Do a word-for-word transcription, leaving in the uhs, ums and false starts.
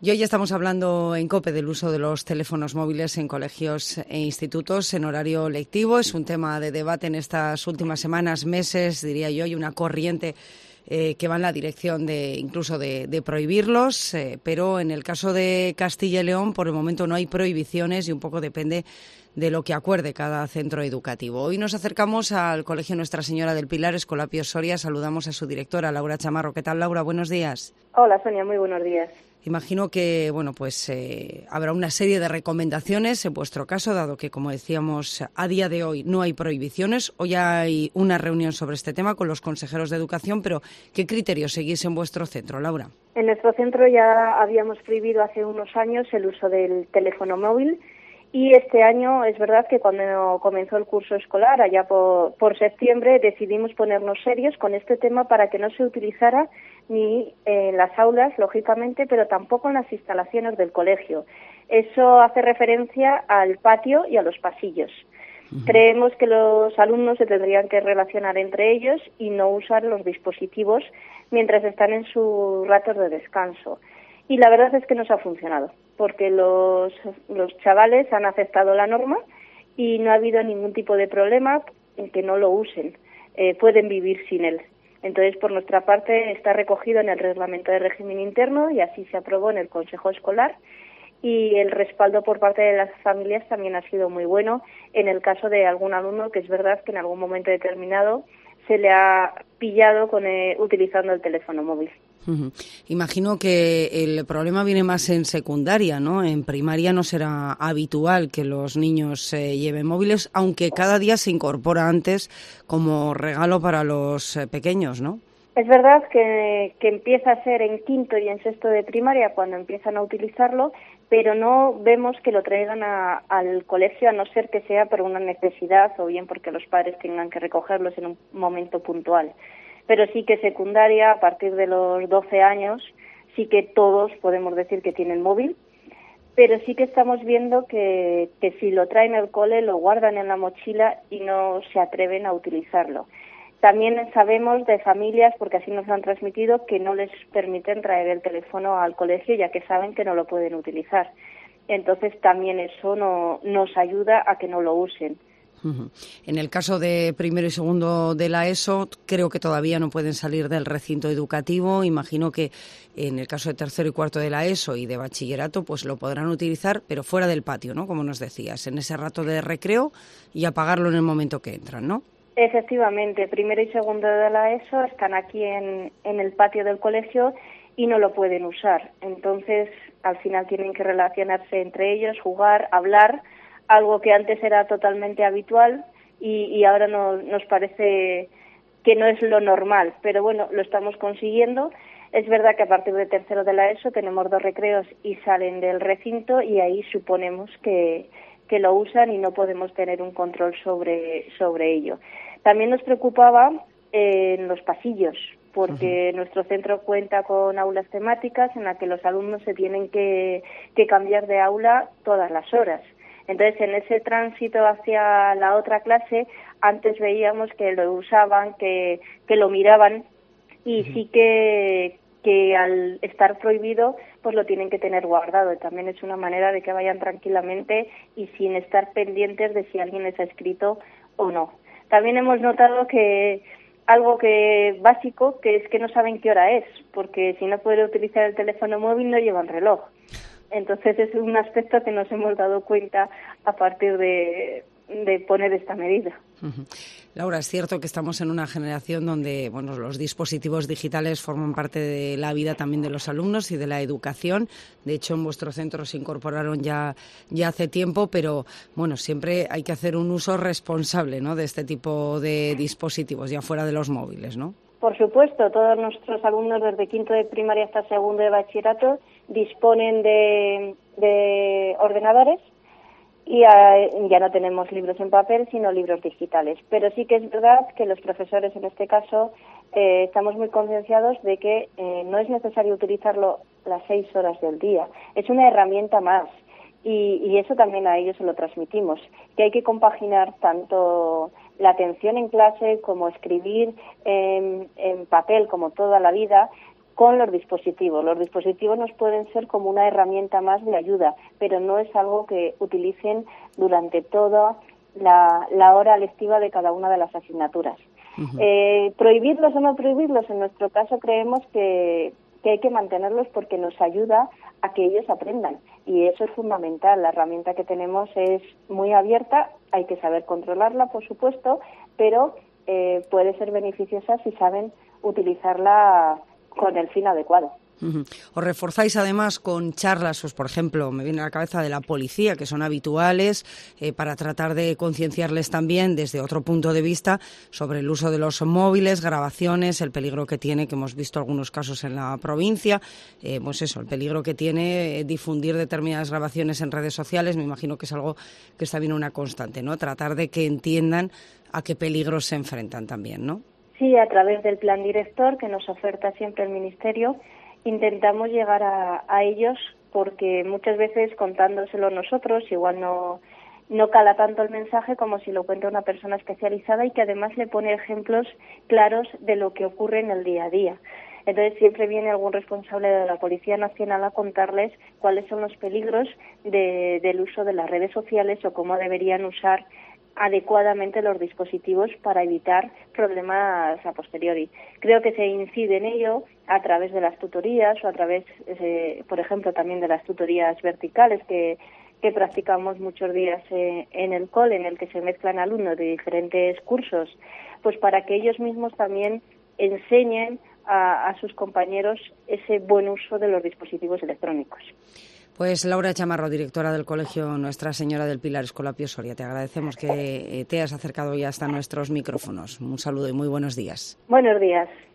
Y hoy estamos hablando en COPE del uso de los teléfonos móviles en colegios e institutos en horario lectivo. Es un tema de debate en estas últimas semanas, meses, diría yo, y una corriente eh, que va en la dirección de incluso de, de prohibirlos. Eh, pero en el caso de Castilla y León, por el momento no hay prohibiciones y un poco depende de lo que acuerde cada centro educativo. Hoy nos acercamos al Colegio Nuestra Señora del Pilar, Escolapio Soria. Saludamos a su directora, Laura Chamarro. ¿Qué tal, Laura? Buenos días. Hola, Sonia. Muy buenos días. Imagino que bueno, pues eh, habrá una serie de recomendaciones en vuestro caso, dado que, como decíamos, a día de hoy no hay prohibiciones. Hoy hay una reunión sobre este tema con los consejeros de educación, pero ¿qué criterios seguís en vuestro centro, Laura? En nuestro centro ya habíamos prohibido hace unos años el uso del teléfono móvil y este año es verdad que cuando comenzó el curso escolar, allá por, por septiembre, decidimos ponernos serios con este tema para que no se utilizara ni en las aulas, lógicamente, pero tampoco en las instalaciones del colegio. Eso hace referencia al patio y a los pasillos. Uh-huh. Creemos que los alumnos se tendrían que relacionar entre ellos y no usar los dispositivos mientras están en sus ratos de descanso. Y la verdad es que nos ha funcionado, porque los, los chavales han aceptado la norma y no ha habido ningún tipo de problema en que no lo usen. Eh, pueden vivir sin él. Entonces, por nuestra parte, está recogido en el Reglamento de Régimen Interno y así se aprobó en el Consejo Escolar. Y el respaldo por parte de las familias también ha sido muy bueno en el caso de algún alumno que es verdad que en algún momento determinado se le ha pillado con eh, utilizando el teléfono móvil. Uh-huh. Imagino que el problema viene más en secundaria, ¿no? En primaria no será habitual que los niños eh, lleven móviles, aunque cada día se incorpora antes como regalo para los eh, pequeños, ¿no? Es verdad que, que empieza a ser en quinto y en sexto de primaria cuando empiezan a utilizarlo, pero no vemos que lo traigan a, al colegio, a no ser que sea por una necesidad o bien porque los padres tengan que recogerlos en un momento puntual. Pero sí que secundaria, a partir de los doce años, sí que todos podemos decir que tienen móvil, pero sí que estamos viendo que, que si lo traen al cole, lo guardan en la mochila y no se atreven a utilizarlo. También sabemos de familias, porque así nos lo han transmitido, que no les permiten traer el teléfono al colegio ya que saben que no lo pueden utilizar. Entonces también eso no, nos ayuda a que no lo usen. Uh-huh. En el caso de primero y segundo de la ESO, creo que todavía no pueden salir del recinto educativo. Imagino que en el caso de tercero y cuarto de la ESO y de bachillerato, pues lo podrán utilizar, pero fuera del patio, ¿no? Como nos decías, en ese rato de recreo y apagarlo en el momento que entran, ¿no? Efectivamente, primero y segundo de la ESO están aquí en, en el patio del colegio y no lo pueden usar. Entonces, al final tienen que relacionarse entre ellos, jugar, hablar, algo que antes era totalmente habitual y, y ahora no, nos parece que no es lo normal, pero bueno, lo estamos consiguiendo. Es verdad que a partir de tercero de la ESO tenemos dos recreos y salen del recinto y ahí suponemos que, que lo usan y no podemos tener un control sobre, sobre ello. También nos preocupaba eh, en los pasillos, porque uh-huh. nuestro centro cuenta con aulas temáticas en las que los alumnos se tienen que, que cambiar de aula todas las horas. Entonces, en ese tránsito hacia la otra clase, antes veíamos que lo usaban, que, que lo miraban, y uh-huh. sí que, que al estar prohibido, pues lo tienen que tener guardado. También es una manera de que vayan tranquilamente y sin estar pendientes de si alguien les ha escrito o no. También hemos notado que algo que básico, que es que no saben qué hora es, porque si no pueden utilizar el teléfono móvil no llevan reloj. Entonces es un aspecto que nos hemos dado cuenta a partir de, de poner esta medida. Uh-huh. Laura, es cierto que estamos en una generación donde bueno, los dispositivos digitales forman parte de la vida también de los alumnos y de la educación. De hecho, en vuestro centro se incorporaron ya, ya hace tiempo, pero bueno, siempre hay que hacer un uso responsable, ¿no?, de este tipo de dispositivos, ya fuera de los móviles, ¿no? Por supuesto, todos nuestros alumnos desde quinto de primaria hasta segundo de bachillerato disponen de, de ordenadores y uh, ya no tenemos libros en papel, sino libros digitales. Pero sí que es verdad que los profesores, en este caso, eh, estamos muy concienciados de que eh, no es necesario utilizarlo las seis horas del día. Es una herramienta más y, y eso también a ellos se lo transmitimos, que hay que compaginar tanto la atención en clase como escribir en, en papel, como toda la vida, con los dispositivos. Los dispositivos nos pueden ser como una herramienta más de ayuda, pero no es algo que utilicen durante toda la, la hora lectiva de cada una de las asignaturas. Uh-huh. Eh, prohibirlos o no prohibirlos, en nuestro caso creemos que, que hay que mantenerlos porque nos ayuda a que ellos aprendan, y eso es fundamental. La herramienta que tenemos es muy abierta, hay que saber controlarla, por supuesto, pero eh, puede ser beneficiosa si saben utilizarla con el fin adecuado. Uh-huh. Os reforzáis además con charlas, pues, por ejemplo, me viene a la cabeza de la policía, que son habituales, eh, para tratar de concienciarles también desde otro punto de vista sobre el uso de los móviles, grabaciones, el peligro que tiene, que hemos visto algunos casos en la provincia, eh, pues eso, el peligro que tiene eh, difundir determinadas grabaciones en redes sociales. Me imagino que es algo que está bien una constante, ¿no? Tratar de que entiendan a qué peligros se enfrentan también, ¿no? Sí, a través del plan director que nos oferta siempre el Ministerio, intentamos llegar a, a ellos, porque muchas veces contándoselo nosotros igual no, no cala tanto el mensaje como si lo cuenta una persona especializada y que además le pone ejemplos claros de lo que ocurre en el día a día. Entonces siempre viene algún responsable de la Policía Nacional a contarles cuáles son los peligros de, del uso de las redes sociales o cómo deberían usar adecuadamente los dispositivos para evitar problemas a posteriori. Creo que se incide en ello a través de las tutorías o a través, eh, por ejemplo, también de las tutorías verticales que, que practicamos muchos días eh, en el cole, en el que se mezclan alumnos de diferentes cursos, pues para que ellos mismos también enseñen a, a sus compañeros ese buen uso de los dispositivos electrónicos. Pues Laura Chamarro, directora del Colegio Nuestra Señora del Pilar, Escolapio Soria, te agradecemos que te hayas acercado ya hasta nuestros micrófonos. Un saludo y muy buenos días. Buenos días.